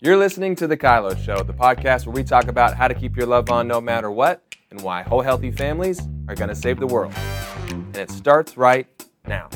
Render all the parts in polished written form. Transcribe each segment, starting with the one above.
You're listening to The Kylo Show, the podcast where we talk about how to keep your love on no matter what and why whole healthy families are going to save the world. And it starts right now.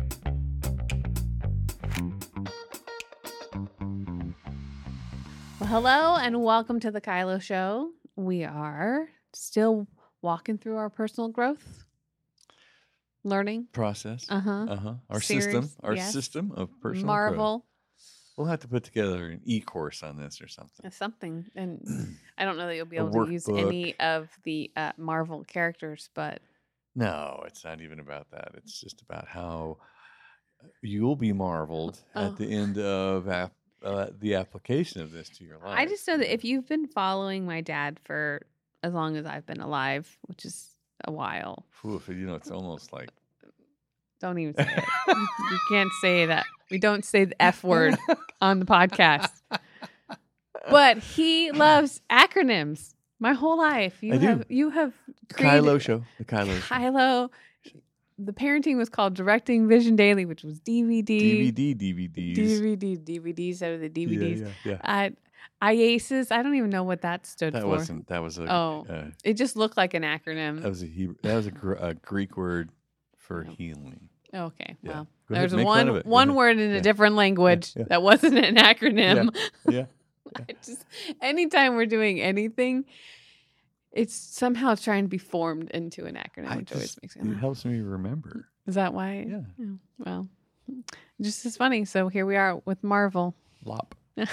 Well, hello and welcome to The Kylo Show. We are still walking through our personal growth, learning process. Our Series, system of personal Marvel. growth. We'll have to put together an e-course on this or something. Something. And I don't know that you'll be A able to use workbook. any of the Marvel characters, but No, it's not even about that. It's just about how you'll be marveled at the end of the application of this to your life. I just know that if you've been following my dad for as long as I've been alive, which is a while. Oof, it's almost like Don't even say it. You can't say that. We don't say the F word on the podcast. But he loves acronyms. My whole life. You have created Kylo Show. The Kylo Show. Kylo. The parenting was called Directing Vision Daily, which was DVD. DVDs. DVDs out of the DVDs. Yeah. IASIS. I don't even know what that stood That for. wasn't. That was a. It just looked like an acronym. That was a Hebrew. That was a Greek word for healing. Okay, Yeah. well, Go ahead, there's make fun of it. one Go ahead. word in a Yeah. different language Yeah. that wasn't an acronym. Yeah. Anytime we're doing anything, it's somehow trying to be formed into an acronym, which always makes me It laugh. helps me remember. Is that why? Yeah. Oh, well, just as funny. So here we are with Marvel. Lop.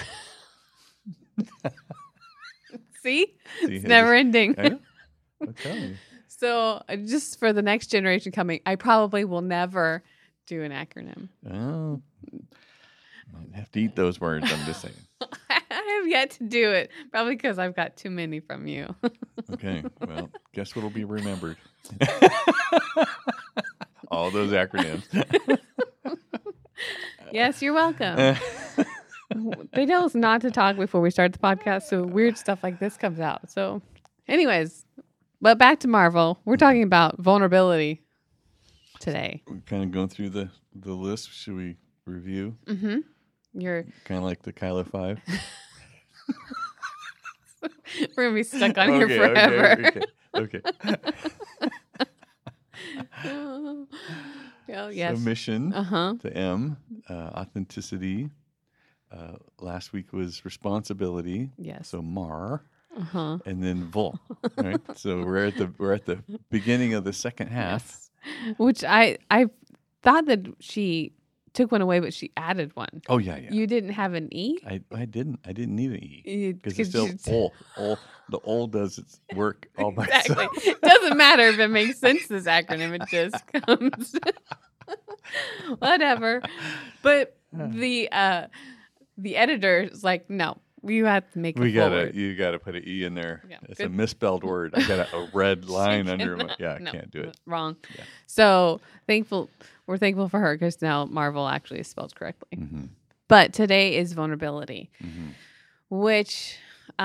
See? See, It's never ending. I know. I'm telling you. So just for the next generation coming, I probably will never do an acronym. Oh, might have to eat those words. I'm just saying. I have yet to do it, probably because I've got too many from you. Okay. Well, guess what'll be remembered? All those acronyms. Yes, you're welcome. They tell us not to talk before we start the podcast, so weird stuff like this comes out. So, anyways, but back to Marvel. We're talking about vulnerability today. We're kind of going through the list. Should we review? Mm-hmm. You're Kind of like the Kylo 5. we're gonna be stuck on here forever. Okay. Oh, yes. Submission Uh-huh. to M. Authenticity. Last week was responsibility. Yes. So Mar. Uh-huh. And then Vol. Right. So we're at the beginning of the second half. Yes. Which I thought that she took one away, but she added one. Oh yeah. You didn't have an E? I didn't need an E because it's Could still ol. The ol does its work all by Exactly. itself. It doesn't matter if it makes sense, this acronym. It just comes. Whatever. But the editor is like, no, you have to make You forward. gotta put an E in there. Yeah, It's good. a misspelled word. I got a red line under my. Yeah, I No, can't do it. Wrong. Yeah. So we're thankful for her because now Marvel actually is spelled correctly. Mm-hmm. But today is vulnerability, Mm-hmm. which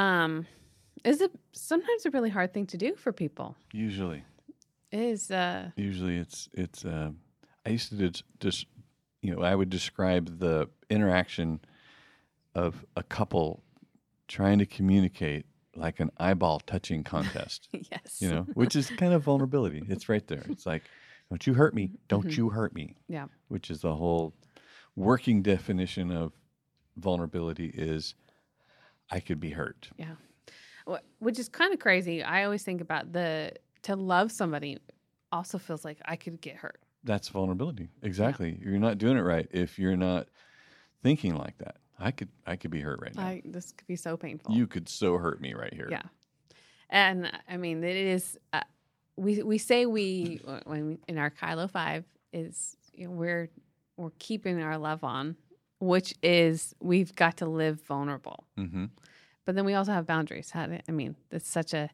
is sometimes a really hard thing to do for people. Usually It's it's. I used to just I would describe the interaction of a couple trying to communicate like an eyeball touching contest. yes. Which is kind of vulnerability. It's right there. It's like, don't you hurt me. Don't you hurt me. Yeah. Which is the whole working definition of vulnerability is I could be hurt. Yeah. Which is kind of crazy. I always think about to love somebody also feels like I could get hurt. That's vulnerability. Exactly. You're not doing it right if you're not thinking like that. I could be hurt right now. This could be so painful. You could so hurt me right here. Yeah. And I mean, it is, we say when in our Kylo 5 is, we're keeping our love on, which is we've got to live vulnerable. Mm-hmm. But then we also have boundaries. That's such a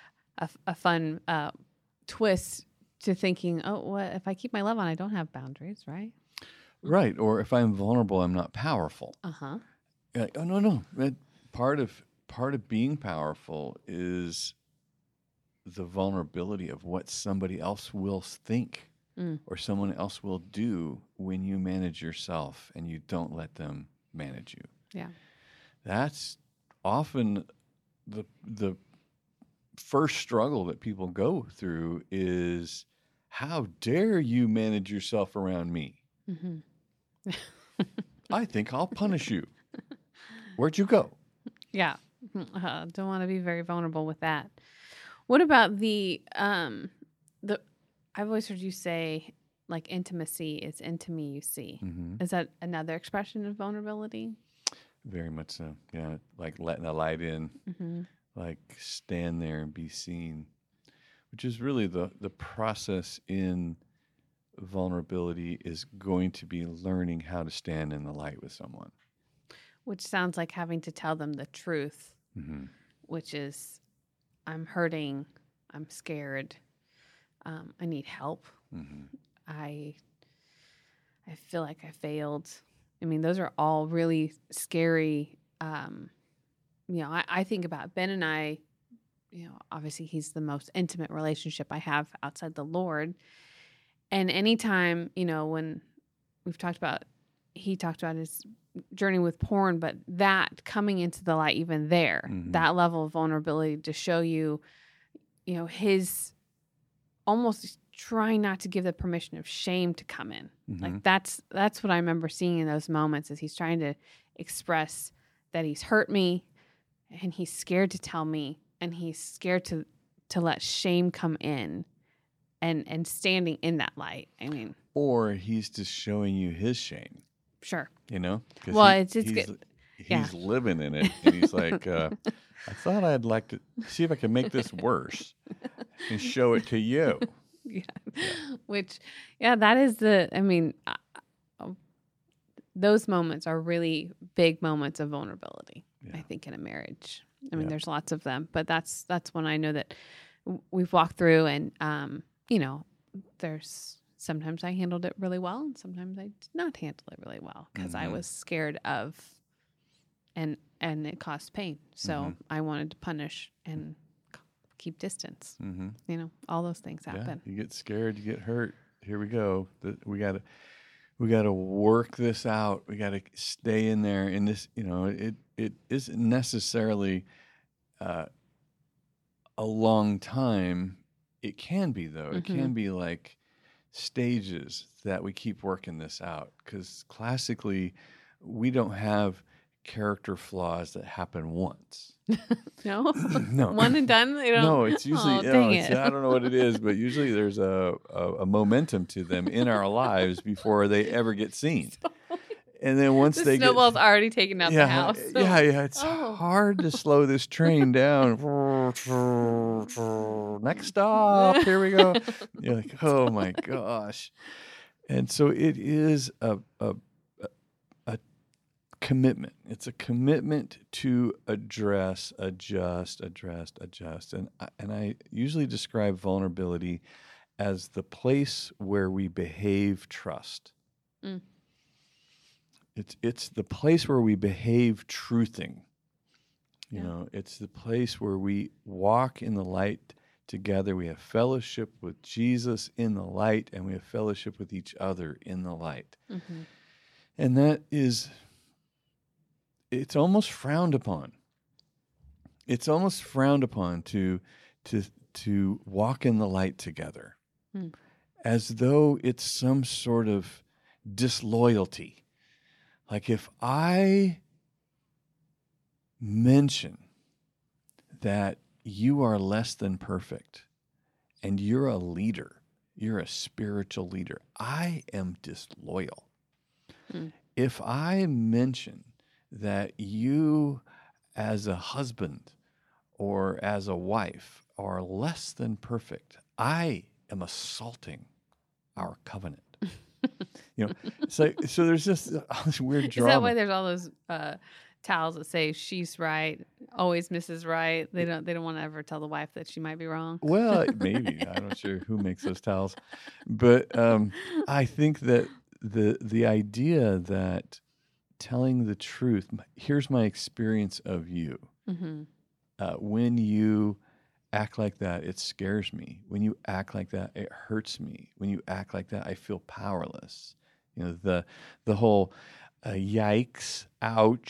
fun twist to thinking, oh, what if I keep my love on? I don't have boundaries, right? Right. Or if I'm vulnerable, I'm not powerful. Uh-huh. You're like, oh no. Part of being powerful is the vulnerability of what somebody else will think or someone else will do when you manage yourself and you don't let them manage you. Yeah. that's often the first struggle that people go through is, how dare you manage yourself around me? Mm-hmm. I think I'll punish you. Where'd you go? Yeah. Don't want to be very vulnerable with that. What about the I've always heard you say, like, intimacy is into me you see. Mm-hmm. Is that another expression of vulnerability? Very much so. Yeah, like letting the light in, Mm-hmm. like stand there and be seen, which is really the process in vulnerability, is going to be learning how to stand in the light with someone. Which sounds like having to tell them the truth, Mm-hmm. which is, I'm hurting, I'm scared, I need help, Mm-hmm. I feel like I failed. I mean, those are all really scary. I think about Ben and I, obviously he's the most intimate relationship I have outside the Lord. And anytime, when we've talked about, he talked about his journey with porn, but that coming into the light, even there, Mm-hmm. that level of vulnerability to show you, his almost trying not to give the permission of shame to come in. Mm-hmm. Like that's what I remember seeing in those moments, is he's trying to express that he's hurt me and he's scared to tell me, and he's scared to let shame come in and standing in that light. I mean, Or he's just showing you his shame, sure. 'Cause Well, it's he's good. he's Yeah. living in it, and he's like, I thought I'd like to see if I can make this worse and show it to you. Yeah. Which, that is those moments are really big moments of vulnerability, Yeah. I think, in a marriage. I mean, Yeah. there's lots of them, but that's one I know that we've walked through, and, there's sometimes I handled it really well, and sometimes I did not handle it really well because I Mhm. was scared of, and it caused pain. So Mhm. I wanted to punish and keep distance. Mm-hmm. All those things happen. Yeah, you get scared, you get hurt. Here we go. We gotta work this out. We gotta stay in there. And this, it isn't necessarily a long time. It can be, though. It Mhm. can be like stages that we keep working this out. Because classically, we don't have character flaws that happen once. No? No. One and done? They don't? No, it's usually, Oh, dang it. I don't know what it is, but usually there's a momentum to them in our lives before they ever get seen. And then once The they snowball's already taken out the house. So. Yeah, it's Oh. hard to slow this train down. Next stop, here we go. You're like, oh my gosh. And so it is a commitment. It's a commitment to address, adjust. And I usually describe vulnerability as the place where we behave trust. Mm. It's the place where we behave truthing. Yeah. It's the place where we walk in the light together. We have fellowship with Jesus in the light, and we have fellowship with each other in the light. Mm-hmm. And that is, it's almost frowned upon. It's almost frowned upon to walk in the light together, as though it's some sort of disloyalty. Like if I mention that you are less than perfect and you're a leader, you're a spiritual leader, I am disloyal. If I mention that you as a husband or as a wife are less than perfect, I am assaulting our covenant. So there's just all this weird drama. Is that why there's all those towels that say she's right, always Mrs. Right? They don't want to ever tell the wife that she might be wrong. Well, maybe. I'm not sure who makes those towels. But I think that the idea that telling the truth, here's my experience of you. Mm-hmm. When you act like that, it scares me. When you act like that, it hurts me. When you act like that, I feel powerless. The whole yikes, ouch,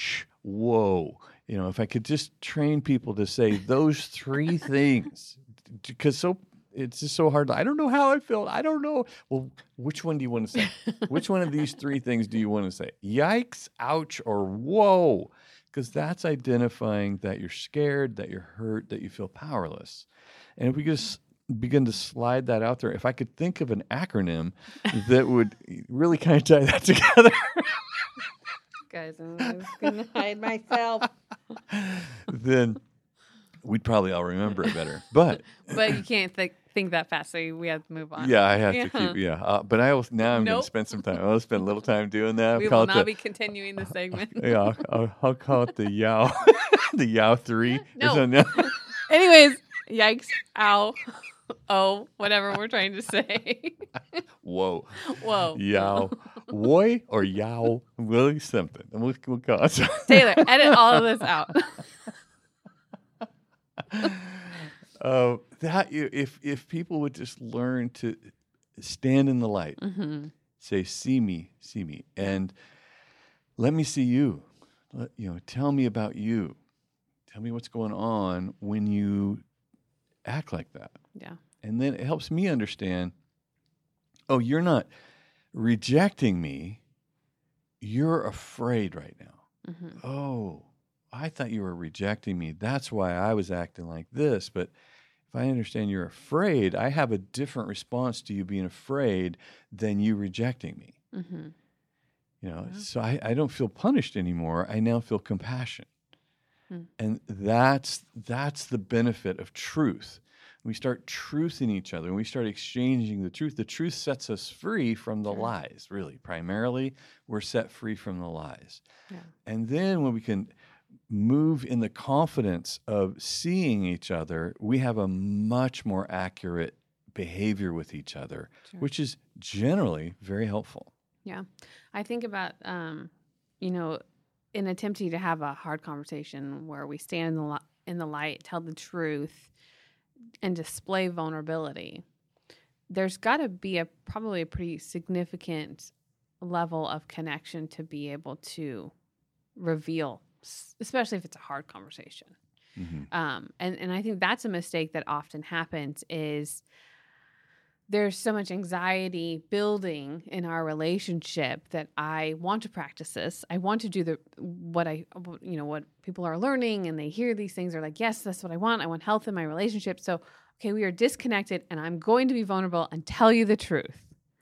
whoa. If I could just train people to say those three things, because it's just so hard. I don't know how I feel. I don't know. Well, which one do you want to say? Which one of these three things do you want to say? Yikes, ouch, or whoa? Because that's identifying that you're scared, that you're hurt, that you feel powerless. And if we just begin to slide that out there, if I could think of an acronym that would really kind of tie that together. Guys, I'm just going to hide myself. Then we'd probably all remember it better. But you can't think that fast, so we have to move on. yeah, I have to keep, but I'm going to spend some time. I'll spend a little time doing that. We will not be continuing the segment. Yeah, I'll call it the Yow, the Yow 3. No. Anyways, yikes, ow, oh, whatever we're trying to say. Whoa. Yow. Woy or yow, really something. And we'll call it. Taylor, edit all of this out. That if people would just learn to stand in the light, say, see me, and let me see you. Tell me about you. Tell me what's going on when you act like that. Yeah. And then it helps me understand, oh, you're not rejecting me. You're afraid right now. Mm-hmm. Oh, I thought you were rejecting me. That's why I was acting like this. But if I understand you're afraid, I have a different response to you being afraid than you rejecting me. Mm-hmm. So I don't feel punished anymore. I now feel compassion. And that's the benefit of truth. We start truthing each other and we start exchanging the truth. The truth sets us free from the lies, really. Primarily, we're set free from the lies. Yeah. And then when we can move in the confidence of seeing each other, we have a much more accurate behavior with each other, which is generally very helpful. Yeah. I think about, in attempting to have a hard conversation where we stand in the light, tell the truth, and display vulnerability, there's got to be probably a pretty significant level of connection to be able to reveal, especially if it's a hard conversation. Mm-hmm. And I think that's a mistake that often happens is there's so much anxiety building in our relationship that I want to practice this. I want to do what people are learning, and they hear these things. They're like, yes, that's what I want. I want health in my relationship. So, okay, we are disconnected and I'm going to be vulnerable and tell you the truth.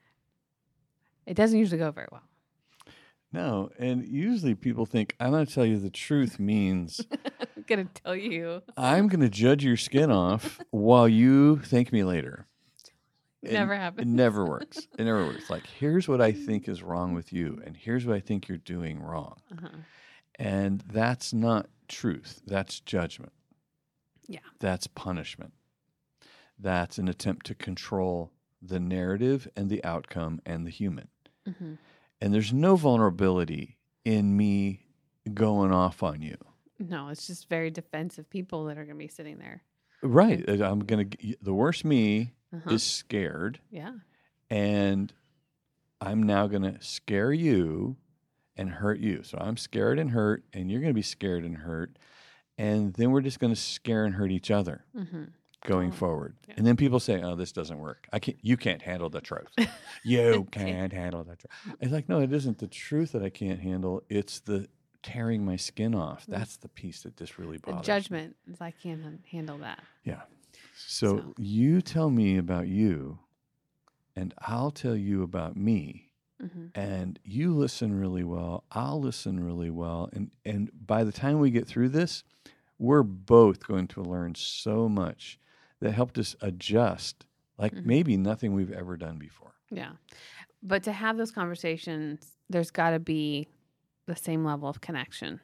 It doesn't usually go very well. No, and usually people think, I'm going to tell you the truth means I'm going to tell you. I'm going to judge your skin off while you thank me later. Never happens. It never works. It never works. Like, here's what I think is wrong with you, and here's what I think you're doing wrong. And that's not truth. That's judgment. Yeah. That's punishment. That's an attempt to control the narrative and the outcome and the human. And there's no vulnerability in me going off on you. No, it's just very defensive people that are going to be sitting there. Right. The worst me is scared. Yeah. And I'm now going to scare you and hurt you. So I'm scared and hurt, and you're going to be scared and hurt. And then we're just going to scare and hurt each other going forward. Yeah. And then people say, oh, this doesn't work. You can't handle the truth. You can't handle the truth. It's like, no, it isn't the truth that I can't handle. It's the tearing my skin off. That's the piece that just really bothers me. The judgment is I can't handle that. Yeah. So you tell me about you, and I'll tell you about me. And you listen really well. I'll listen really well. And by the time we get through this, we're both going to learn so much that helped us adjust like maybe nothing we've ever done before. Yeah. But to have those conversations, there's got to be the same level of connection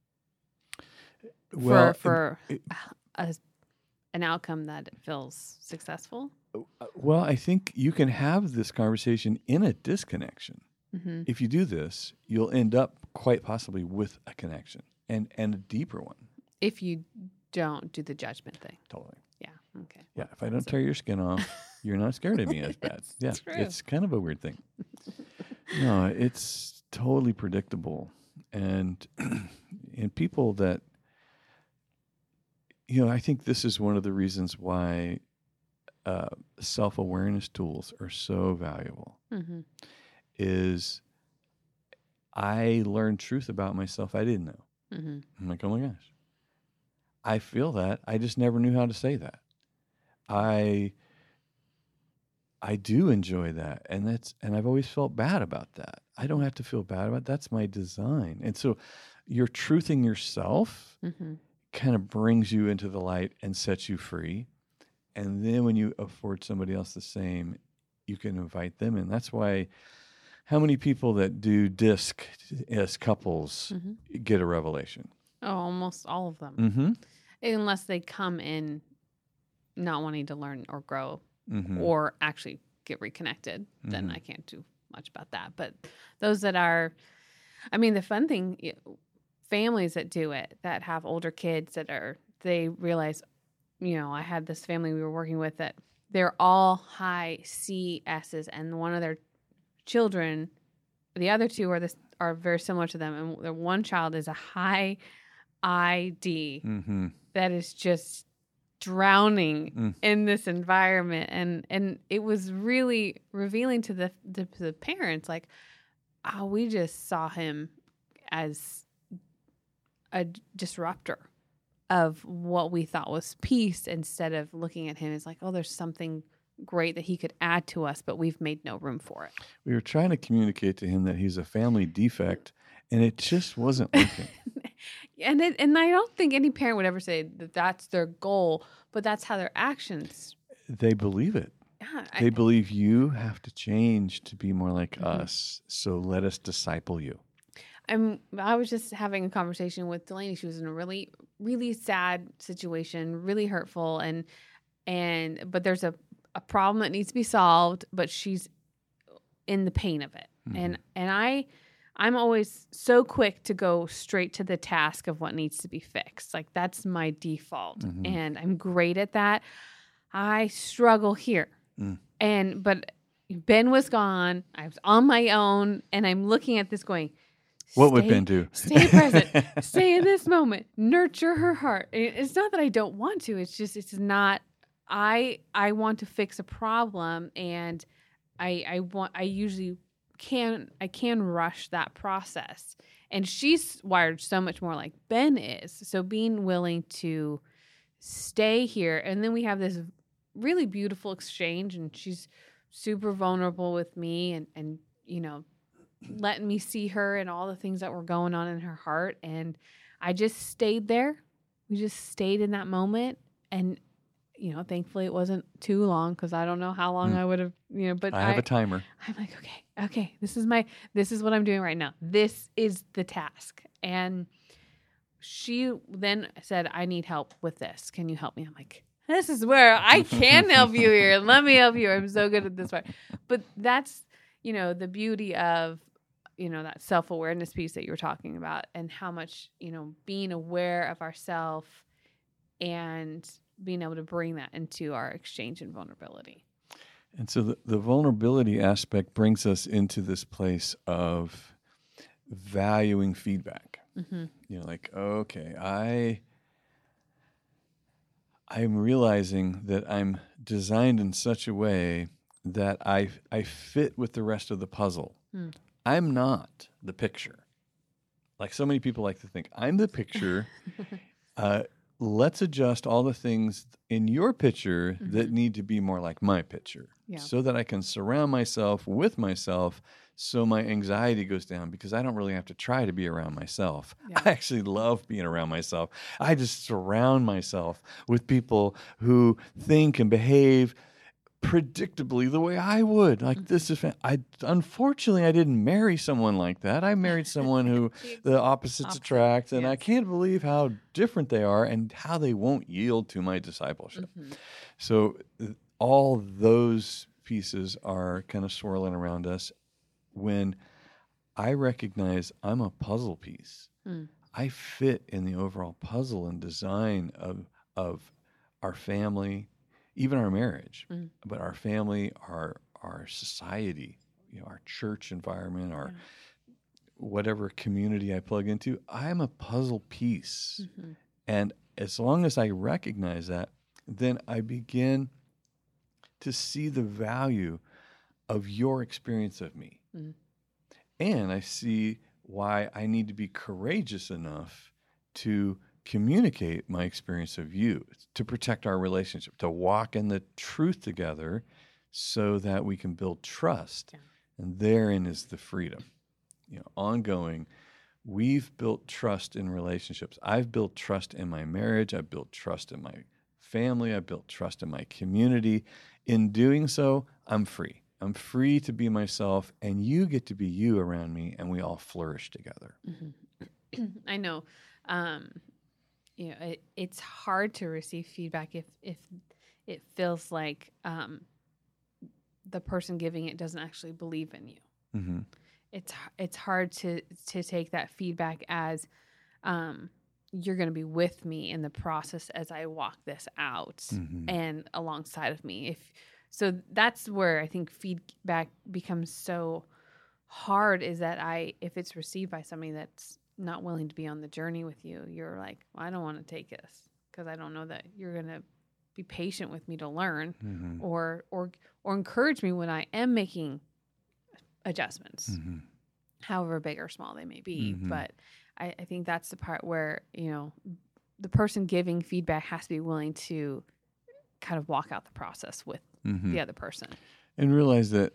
for an outcome that feels successful. Well, I think you can have this conversation in a disconnection. If you do this, you'll end up quite possibly with a connection and a deeper one. If you don't do the judgment thing. Totally. Yeah. Okay. Yeah. If I don't tear your skin off, you're not scared of me as bad. Yeah. True. It's kind of a weird thing. No, it's totally predictable. And, And people that, I think this is one of the reasons why self-awareness tools are so valuable, is I learned truth about myself I didn't know. I'm like, oh my gosh, I feel that. I just never knew how to say that. I do enjoy that, and I've always felt bad about that. I don't have to feel bad about it. That's my design. And so you're truthing yourself kind of brings you into the light and sets you free. And then when you afford somebody else the same, you can invite them in. That's why how many people that do DISC as couples get a revelation? Oh, almost all of them. Unless they come in not wanting to learn or grow or actually get reconnected, then I can't do much about that. But those that are, the fun thing, families that do it, that have older kids they realize, I had this family we were working with that they're all high CSs, and one of their children, the other two are very similar to them, and the one child is a high ID that is just drowning in this environment, and it was really revealing to the parents, like, oh, we just saw him as a disruptor of what we thought was peace, instead of looking at him as like, oh, there's something great that he could add to us, but we've made no room for it. We were trying to communicate to him that he's a family defect, and it just wasn't working. And I don't think any parent would ever say that that's their goal, but that's how their actions. They believe it. Yeah, they believe you have to change to be more like us, so let us disciple you. I was just having a conversation with Delaney. She was in a really, really sad situation, really hurtful, but there's a problem that needs to be solved, but she's in the pain of it. And I'm always so quick to go straight to the task of what needs to be fixed. Like, that's my default. And I'm great at that. I struggle here. But Ben was gone. I was on my own, and I'm looking at this going, what would Ben do? Stay present. Stay in this moment. Nurture her heart. It's not that I don't want to. It's just, it's not. I want to fix a problem, and I usually can rush that process. And she's wired so much more like Ben is. So being willing to stay here, and then we have this really beautiful exchange, and she's super vulnerable with me, and letting me see her and all the things that were going on in her heart. And I just stayed there. We just stayed in that moment. And, thankfully it wasn't too long, because I don't know how long I would have, but I have a timer. I'm like, okay, this is what I'm doing right now. This is the task. And she then said, I need help with this. Can you help me? I'm like, this is where I can help you here. Let me help you. I'm so good at this part. But that's, the beauty of, that self-awareness piece that you were talking about, and how much, being aware of ourselves and being able to bring that into our exchange and vulnerability. And so the vulnerability aspect brings us into this place of valuing feedback. Like, okay, I'm realizing that I'm designed in such a way that I fit with the rest of the puzzle. I'm not the picture. Like, so many people like to think, I'm the picture. Let's adjust all the things in your picture that need to be more like my picture, so that I can surround myself with myself, so my anxiety goes down, because I don't really have to try to be around myself. I actually love being around myself. I just surround myself with people who think and behave predictably the way I would. Like, this is unfortunately I didn't marry someone like that. I married someone who the opposites attract, and I can't believe how different they are and how they won't yield to my discipleship. So all those pieces are kind of swirling around us when I recognize I'm a puzzle piece. I fit in the overall puzzle and design of our family, even our marriage, but our family, our society, our church environment, whatever community I plug into, I'm a puzzle piece. And as long as I recognize that, then I begin to see the value of your experience of me. And I see why I need to be courageous enough to communicate my experience of you, to protect our relationship, to walk in the truth together so that we can build trust. And therein is the freedom. Ongoing, we've built trust in relationships. I've built trust in my marriage. I've built trust in my family. I've built trust in my community. In doing so, I'm free. I'm free to be myself, and you get to be you around me, and we all flourish together. I know. It's hard to receive feedback if it feels like the person giving it doesn't actually believe in you. It's hard to take that feedback as you're going to be with me in the process as I walk this out and alongside of me. So that's where I think feedback becomes so hard, is that if it's received by somebody that's not willing to be on the journey with you, you're like, well, I don't want to take this because I don't know that you're going to be patient with me to learn or encourage me when I am making adjustments, however big or small they may be. But I think that's the part where, the person giving feedback has to be willing to kind of walk out the process with the other person. And realize that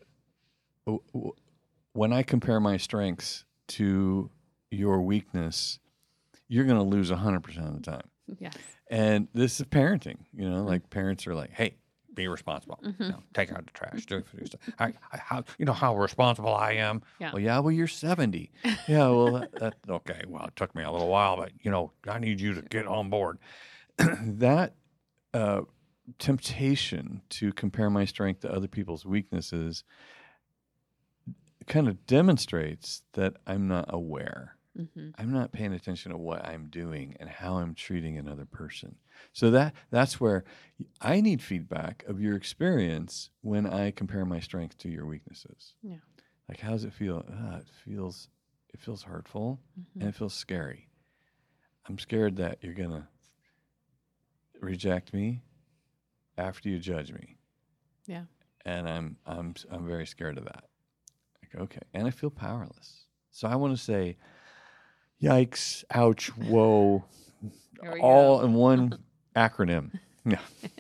when I compare my strengths to your weakness, you're going to lose 100% of the time. Yes. And this is parenting, like parents are like, hey, be responsible. Take out the trash. Do how responsible I am? Yeah. Well, you're 70. Yeah, well, that's okay. Well, it took me a little while, but, I need you to get on board. That temptation to compare my strength to other people's weaknesses kind of demonstrates that I'm not aware. I'm not paying attention to what I'm doing and how I'm treating another person. So that's where I need feedback of your experience when I compare my strength to your weaknesses. Yeah. Like, how does it feel? It feels hurtful and it feels scary. I'm scared that you're gonna reject me after you judge me. Yeah. And I'm very scared of that. Like, okay, and I feel powerless. So I want to say, yikes, ouch, whoa, all in one acronym. Yeah.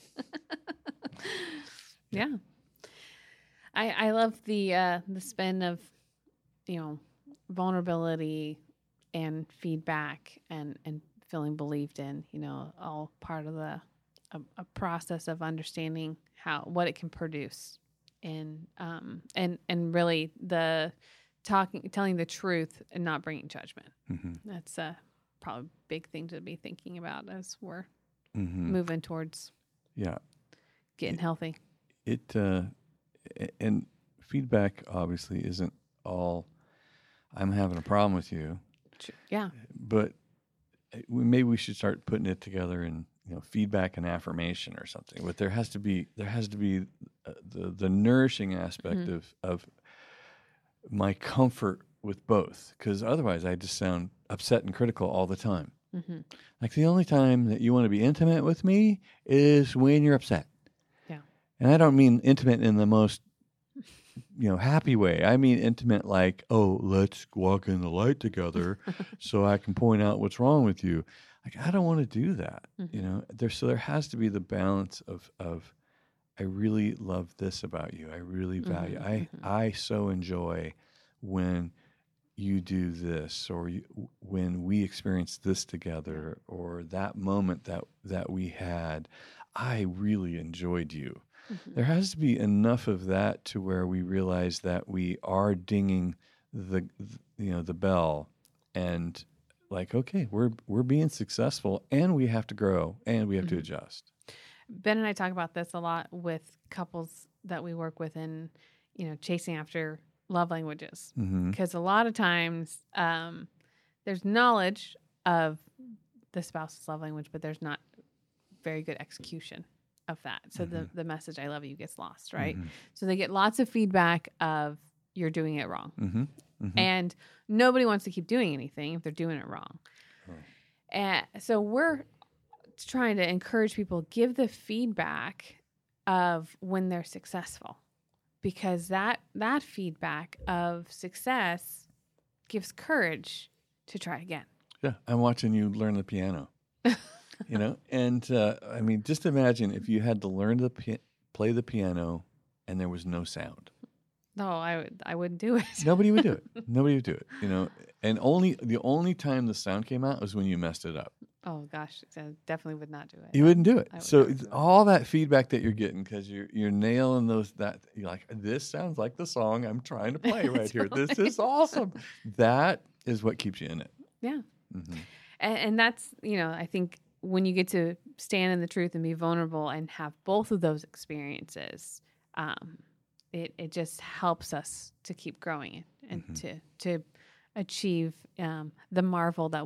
Yeah. I love the spin of, vulnerability and feedback and feeling believed in, all part of a process of understanding what it can produce and really telling the truth and not bringing judgment. That's probably a big thing to be thinking about as we're moving towards getting healthy. And feedback obviously isn't all I'm having a problem with you. Yeah. But maybe we should start putting it together in feedback and affirmation or something. But there has to be the nourishing aspect of my comfort with both, because otherwise I just sound upset and critical all the time. Like, the only time that you want to be intimate with me is when you're upset. Yeah. And I don't mean intimate in the most happy way. I mean intimate like, oh, let's walk in the light together so I can point out what's wrong with you. Like, I don't want to do that. There has to be the balance of I really love this about you. I really value. I so enjoy when you do this, or when we experience this together, or that moment that we had. I really enjoyed you. There has to be enough of that to where we realize that we are dinging the bell, and like, okay, we're being successful, and we have to grow, and we have to adjust. Ben and I talk about this a lot with couples that we work with in, chasing after love languages, because a lot of times there's knowledge of the spouse's love language, but there's not very good execution of that. So the message "I love you" gets lost, right? So they get lots of feedback of you're doing it wrong. And nobody wants to keep doing anything if they're doing it wrong. And so we're trying to encourage people, give the feedback of when they're successful, because that feedback of success gives courage to try again. Yeah, I'm watching you learn the piano. And I mean, just imagine if you had to learn to play the piano and there was no sound. No, I wouldn't do it. Nobody would do it. Nobody would do it. And the only time the sound came out was when you messed it up. Oh gosh, I definitely would not do it. You wouldn't do it. would So not do it. all that feedback that you're getting, because you're nailing you're like, this sounds like the song I'm trying to play right here. This is awesome. That is what keeps you in it. Yeah. Mm-hmm. And that's, I think when you get to stand in the truth and be vulnerable and have both of those experiences, it just helps us to keep growing and to achieve the marvel that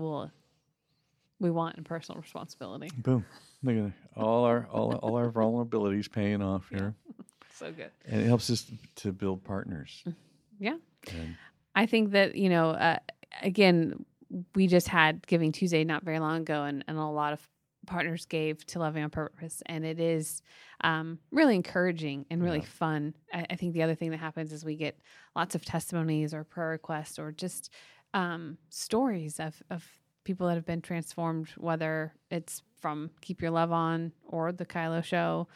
we want in personal responsibility. Boom! Look at all our vulnerabilities paying off here. So good. And it helps us to build partners. Yeah. And I think that, again, we just had Giving Tuesday not very long ago, and a lot of partners gave to Loving on Purpose, and it is really encouraging and really fun. I think the other thing that happens is we get lots of testimonies or prayer requests or just stories of people that have been transformed, whether it's from Keep Your Love On or the Kylo Show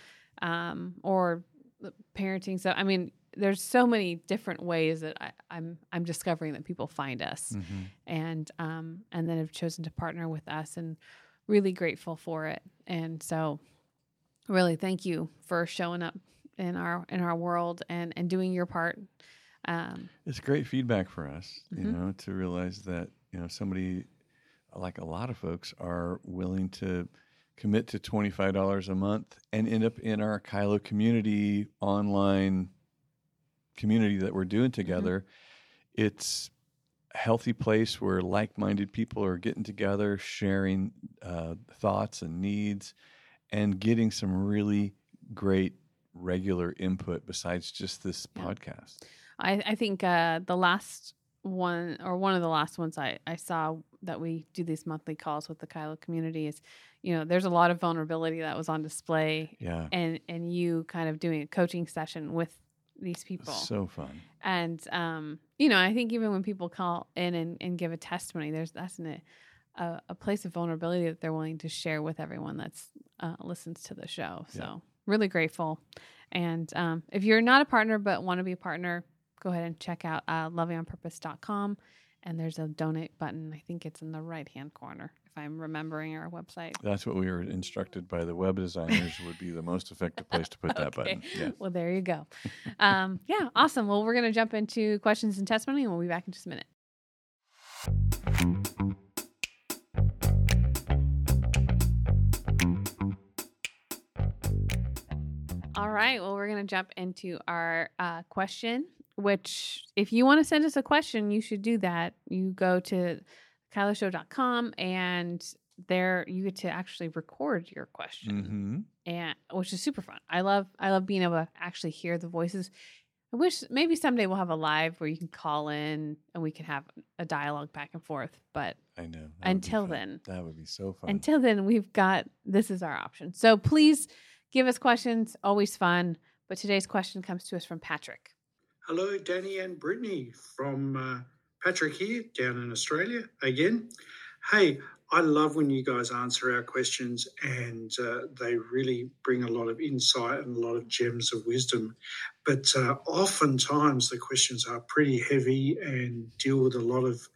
or the parenting. So, I mean, there's so many different ways that I'm discovering that people find us, and then have chosen to partner with us, and really grateful for it. And so, really, thank you for showing up in our world and doing your part. It's great feedback for us, to realize that somebody, like a lot of folks, are willing to commit to $25 a month and end up in our Kylo community online community that we're doing together. It's a healthy place where like-minded people are getting together, sharing thoughts and needs, and getting some really great regular input besides just this podcast. I think the last one, or one of the last ones I saw that we do these monthly calls with the Kylo community is, there's a lot of vulnerability that was on display. Yeah. And you kind of doing a coaching session with these people. So fun. And, I think even when people call in and give a testimony, that's a place of vulnerability that they're willing to share with everyone that's listens to the show. So really grateful. And if you're not a partner but want to be a partner, go ahead and check out lovingonpurpose.com. And there's a donate button. I think it's in the right-hand corner, if I'm remembering our website. That's what we were instructed by the web designers would be the most effective place to put that button. Yeah. Well, there you go. Awesome. Well, we're going to jump into questions and testimony, and we'll be back in just a minute. All right. Well, we're going to jump into our question, which if you want to send us a question, you should do that. You go to kyloshow.com, and there you get to actually record your question, and which is super fun. I love being able to actually hear the voices. I wish maybe someday we'll have a live where you can call in and we can have a dialogue back and forth. But I know. Until then, that would be so fun. Until then, this is our option. So please give us questions. Always fun. But today's question comes to us from Patrick. Hello, Danny and Brittany, from Patrick here, down in Australia again. Hey, I love when you guys answer our questions, and they really bring a lot of insight and a lot of gems of wisdom. But oftentimes the questions are pretty heavy and deal with a lot of,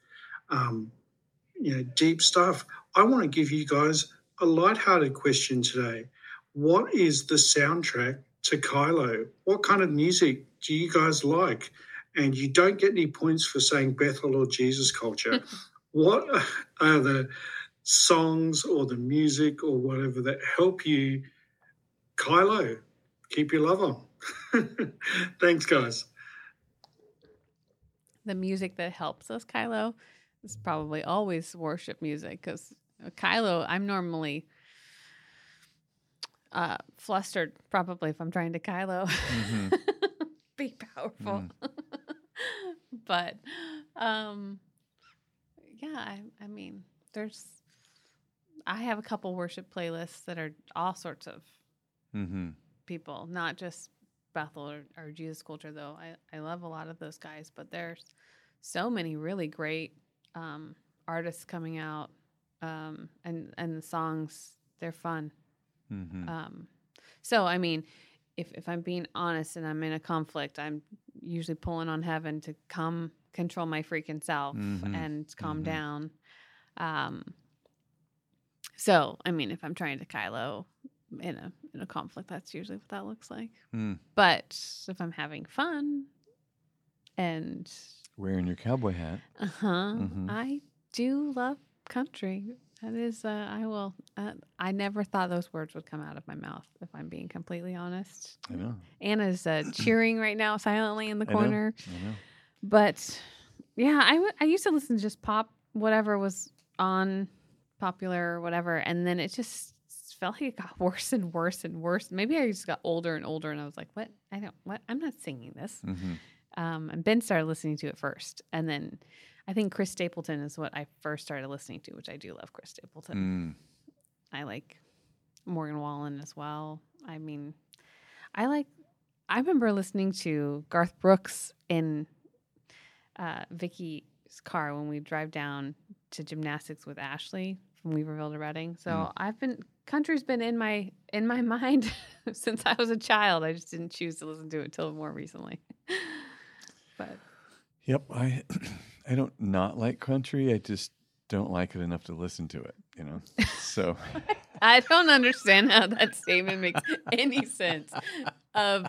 deep stuff. I want to give you guys a lighthearted question today. What is the soundtrack to Kylo? What kind of music do you guys like? And you don't get any points for saying Bethel or Jesus Culture. What are the songs or the music or whatever that help you, Kylo, keep your love on? Thanks, guys. The music that helps us, Kylo, is probably always worship music, because Kylo, I'm normally flustered, probably, if I'm trying to Kylo. Be powerful. But Yeah, I mean, I have a couple worship playlists that are all sorts of Mm-hmm. people, not just Bethel or Jesus Culture, though. I love a lot of those guys, but there's so many really great artists coming out, and the songs, they're fun. Mm-hmm. So, I mean, if I'm being honest and I'm in a conflict, I'm usually pulling on heaven to come control my freaking self and calm down. So, I mean, if I'm trying to Kylo in a conflict, that's usually what that looks like. Mm. But if I'm having fun and Wearing your cowboy hat. I do love country. That is, I will. I never thought those words would come out of my mouth, if I'm being completely honest. I know. Anna's cheering right now silently in the corner. I know. But yeah, I used to listen to just pop, whatever was on popular or whatever, and then it just felt like it got worse and worse and worse. Maybe I just got older and older, and I was like, "What? I'm not singing this." Mm-hmm. And Ben started listening to it first, and then I think Chris Stapleton is what I first started listening to, which I do love Chris Stapleton. I like Morgan Wallen as well. I mean, I remember listening to Garth Brooks in Vicky's car when we drive down to gymnastics with Ashley from Weaverville to Reading. So country's been in my mind since I was a child. I just didn't choose to listen to it until more recently. But yep, I don't not like country. I just don't like it enough to listen to it, you know. So I don't understand how that statement makes any sense. I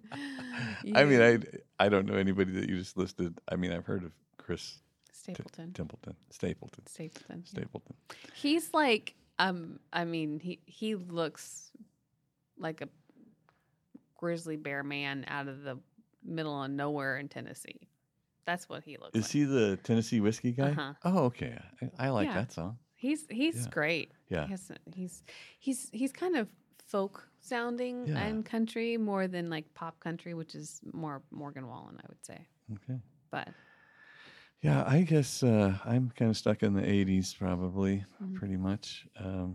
mean, I don't know anybody that you just listed. I mean, I've heard of Chris Stapleton. Stapleton. Yeah. He's like, I mean, he looks like a grizzly bear man out of the middle of nowhere in Tennessee. That's what he looks like. Is he the Tennessee whiskey guy? Uh-huh. Oh, okay. I like that song. He's great. Yeah. He's kind of folk sounding and country more than like pop country, which is more Morgan Wallen, I would say. Okay. But yeah, I guess I'm kind of stuck in the 80s probably, pretty much.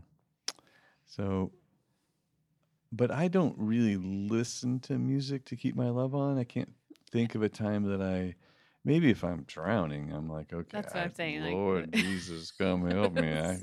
But I don't really listen to music to keep my love on. I can't think of a time that maybe if I'm drowning, I'm like, okay, that's what I'm saying. Lord Jesus, come help me. I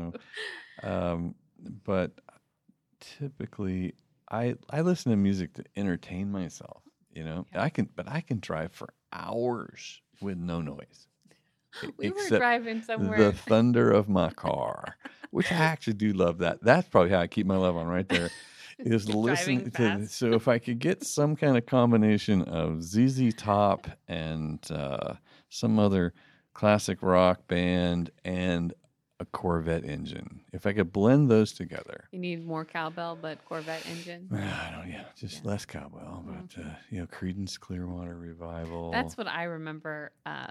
know. But typically I listen to music to entertain myself, you know. Yeah. I can drive for hours with no noise. We were driving somewhere. The thunder of my car, which I actually do love that. That's probably how I keep my love on right there. Is listening to. So if I could get some kind of combination of ZZ Top and some other classic rock band and a Corvette engine, if I could blend those together. You need more cowbell, but Corvette engine. I don't. Yeah, just less cowbell, but Creedence Clearwater Revival. That's what I remember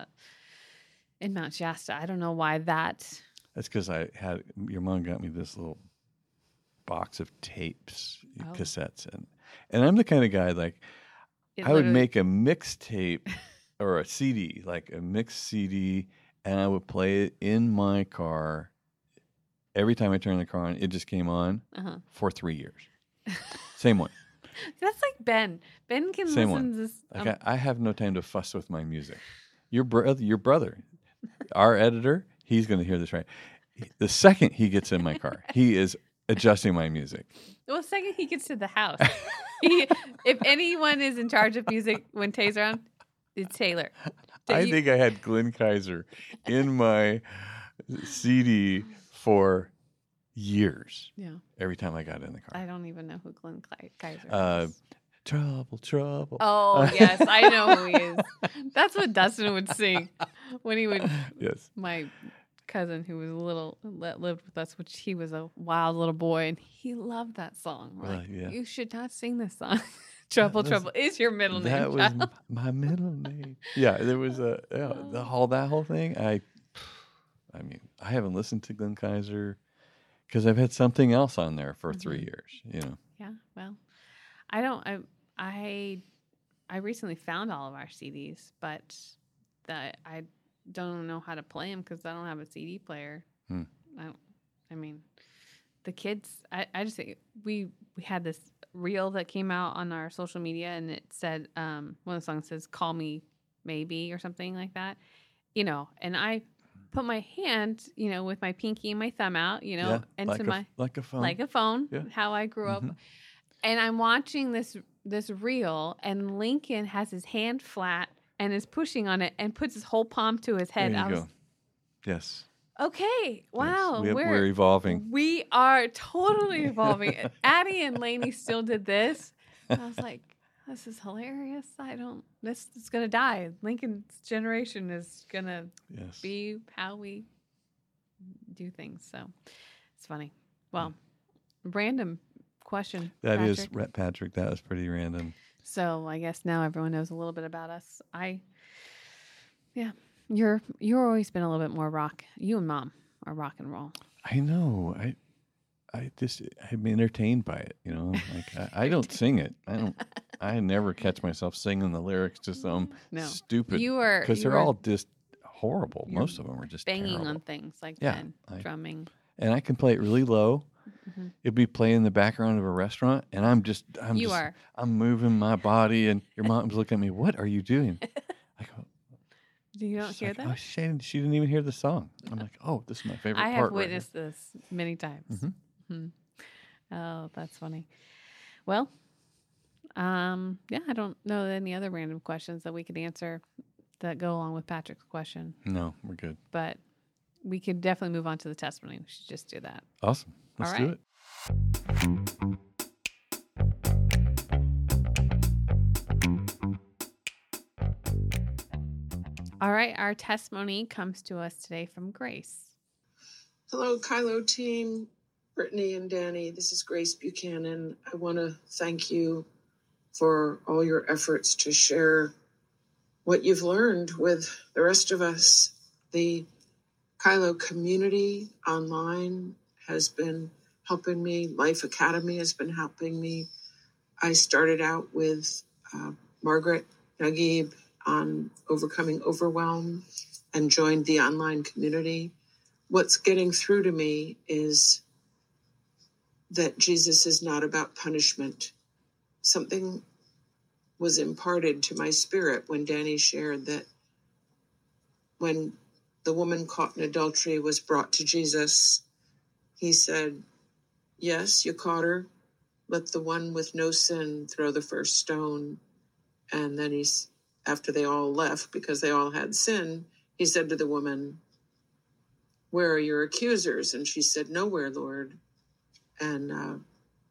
in Mount Shasta. I don't know why that. That's because your mom got me this little box of tapes, cassettes, and I'm the kind of guy like I would make a mixtape or a CD, like a mixed CD, and I would play it in my car every time I turned the car on. It just came on for 3 years. Same one. That's like Ben. Ben can Same listen one. to this. Like I have no time to fuss with my music. Your brother, our editor, he's going to hear this right. The second he gets in my car, he is adjusting my music. Well, the second he gets to the house, if anyone is in charge of music when Tay's around, it's Taylor. I think I had Glenn Kaiser in my CD for years. Yeah. Every time I got in the car. I don't even know who Glenn Kaiser is. Trouble. Oh, yes. I know who he is. That's what Dustin would sing when he would. Yes. My cousin who was lived with us, which he was a wild little boy, and he loved that song. We're like, you should not sing this song. Trouble is your middle name. That was my middle name. Yeah, there was that whole thing. I mean, I haven't listened to Glenn Kaiser because I've had something else on there for 3 years. You know. Yeah. Well, I don't. I recently found all of our CDs, but don't know how to play them because I don't have a CD player. I mean, the kids. I just think we had this reel that came out on our social media, and it said one of the songs says "Call Me Maybe" or something like that. And I put my hand, with my pinky and my thumb out, into like a phone, yeah. How I grew up, and I'm watching this reel, and Lincoln has his hand flat and is pushing on it and puts his whole palm to his head. There you go. Yes. Okay. Wow. Yes. We're evolving. We are totally evolving. Addie and Lainey still did this. I was like, this is hilarious. This is going to die. Lincoln's generation is going to be how we do things. So it's funny. Well, random question. That Patrick. is, Patrick, that was pretty random. So I guess now everyone knows a little bit about us. You're always been a little bit more rock. You and Mom are rock and roll. I know. I'm entertained by it. Like I don't sing it. I never catch myself singing the lyrics to some stupid. Because they're all just horrible. Most of them are just banging terrible. On things like that, drumming. And I can play it really low. Mm-hmm. It'd be playing in the background of a restaurant, and I'm moving my body, and your mom's looking at me. What are you doing? I go. Do you not hear that? Oh, she didn't even hear the song. I'm like, oh, this is my favorite part. I have witnessed this many times. Mm-hmm. Mm-hmm. Oh, that's funny. Well, I don't know any other random questions that we could answer that go along with Patrick's question. No, we're good. But we could definitely move on to the testimony. We should just do that. Awesome. Let's do it. All right, our testimony comes to us today from Grace. Hello, Kylo team, Brittany and Danny. This is Grace Buchanan. I want to thank you for all your efforts to share what you've learned with the rest of us. The Kylo community online has been helping me. Life Academy has been helping me. I started out with Margaret Naguib on overcoming overwhelm and joined the online community. What's getting through to me is that Jesus is not about punishment. Something was imparted to my spirit when Danny shared that when the woman caught in adultery was brought to Jesus, he said, yes, you caught her. Let the one with no sin throw the first stone. And then after they all left, because they all had sin, he said to the woman, where are your accusers? And she said, nowhere, Lord. And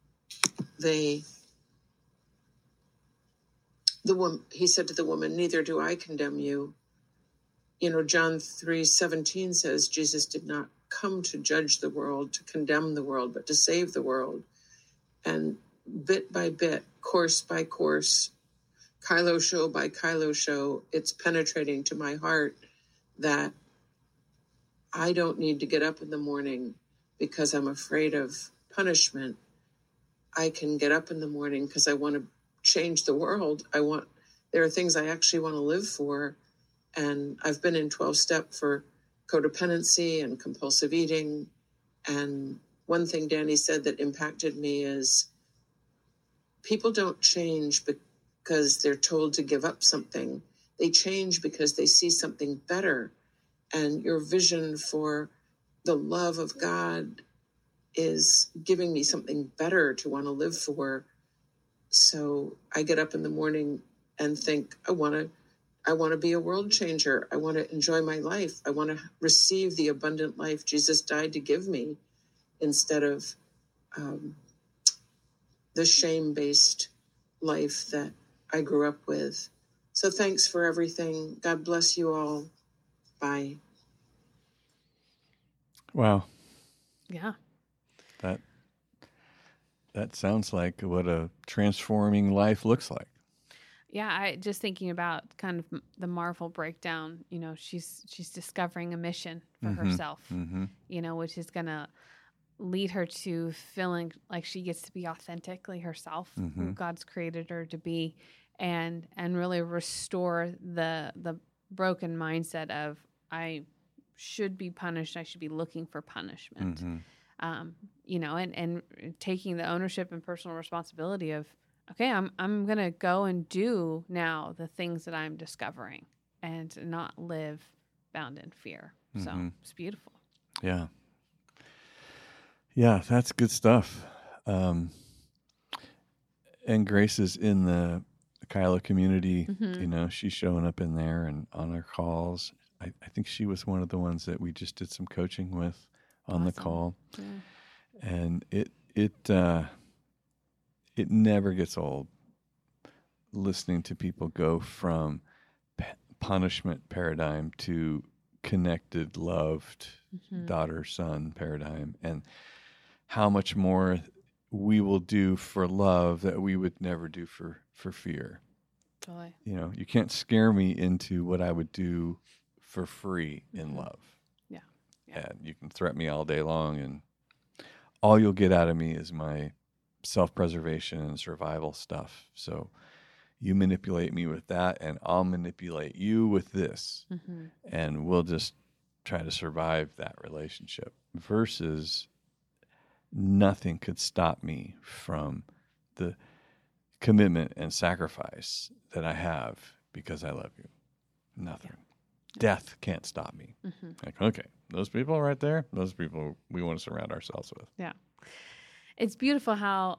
he said to the woman, neither do I condemn you. John 3:17 says Jesus did not come to judge the world, to condemn the world, but to save the world. And bit by bit, course by course, Kylo show by Kylo show, it's penetrating to my heart that I don't need to get up in the morning because I'm afraid of punishment. I can get up in the morning because I want to change the world. There are things I actually want to live for. And I've been in 12-step for codependency and compulsive eating. And one thing Danny said that impacted me is people don't change because they're told to give up something. They change because they see something better. And your vision for the love of God is giving me something better to want to live for. So I get up in the morning and think, I want to be a world changer. I want to enjoy my life. I want to receive the abundant life Jesus died to give me instead of the shame-based life that I grew up with. So thanks for everything. God bless you all. Bye. Wow. Yeah. That sounds like what a transforming life looks like. Yeah, I just thinking about kind of the Marvel breakdown. She's discovering a mission for herself. Mm-hmm. Which is gonna lead her to feeling like she gets to be authentically herself, who God's created her to be, and really restore the broken mindset of I should be punished. I should be looking for punishment. Mm-hmm. And taking the ownership and personal responsibility of, okay, I'm going to go and do now the things that I'm discovering and not live bound in fear. Mm-hmm. So it's beautiful. Yeah. Yeah, that's good stuff. And Grace is in the Kyla community. Mm-hmm. She's showing up in there and on our calls. I think she was one of the ones that we just did some coaching with on the call. Yeah. And it never gets old listening to people go from punishment paradigm to connected, loved daughter, son paradigm, and how much more we will do for love that we would never do for fear. Totally. You can't scare me into what I would do for free in love. Yeah. And you can threaten me all day long, and all you'll get out of me is my self-preservation and survival stuff. So you manipulate me with that, and I'll manipulate you with this. Mm-hmm. And we'll just try to survive that relationship versus nothing could stop me from the commitment and sacrifice that I have because I love you. Nothing. Death can't stop me. Mm-hmm. Like, okay, those people right there, those people we want to surround ourselves with. Yeah. It's beautiful how,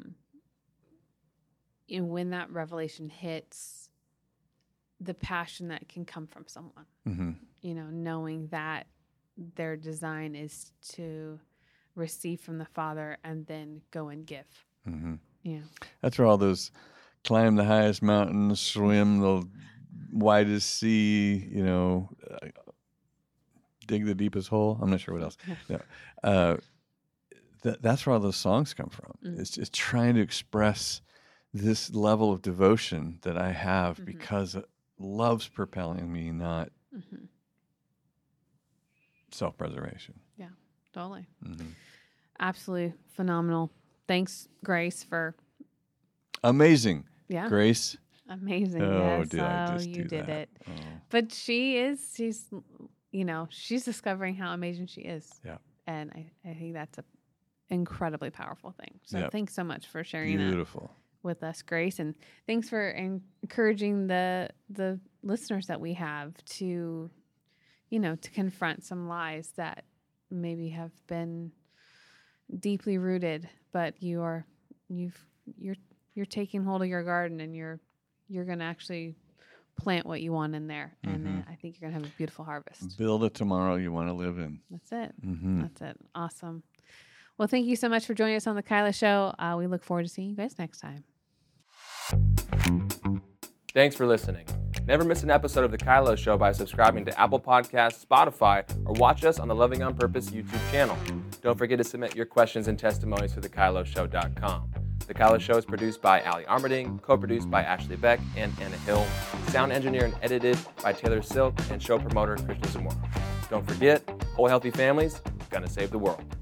when that revelation hits, the passion that can come from someone, knowing that their design is to receive from the Father and then go and give. Mm-hmm. Yeah. That's where all those climb the highest mountain, swim the widest sea, dig the deepest hole. I'm not sure what else. No. That's where all those songs come from. It's trying to express this level of devotion that I have because love's propelling me, not self-preservation. Yeah, totally. Mm-hmm. Absolutely phenomenal. Thanks, Grace, for... Amazing. Yeah. Grace. Amazing. Oh, Yes. did I just you do did that? it. Oh. But she's discovering how amazing she is. Yeah. And I think that's an incredibly powerful thing. So thanks so much for sharing Beautiful. that with us, Grace. And thanks for encouraging the listeners that we have to, to confront some lies that maybe have been deeply rooted, but you're taking hold of your garden, and you're going to actually plant what you want in there. And I think you're going to have a beautiful harvest. Build a tomorrow you want to live in. That's it. Mm-hmm. That's it. Awesome. Well, thank you so much for joining us on the Kyla Show. We look forward to seeing you guys next time. Thanks for listening. Never miss an episode of The Kyla Show by subscribing to Apple Podcasts, Spotify, or watch us on the Loving on Purpose YouTube channel. Don't forget to submit your questions and testimonies to thekyloshow.com. The Kyla Show is produced by Allie Armerding, co-produced by Ashley Beck and Anna Hill, sound engineered and edited by Taylor Silk, and show promoter Krishna Zamora. Don't forget, whole healthy families gonna save the world.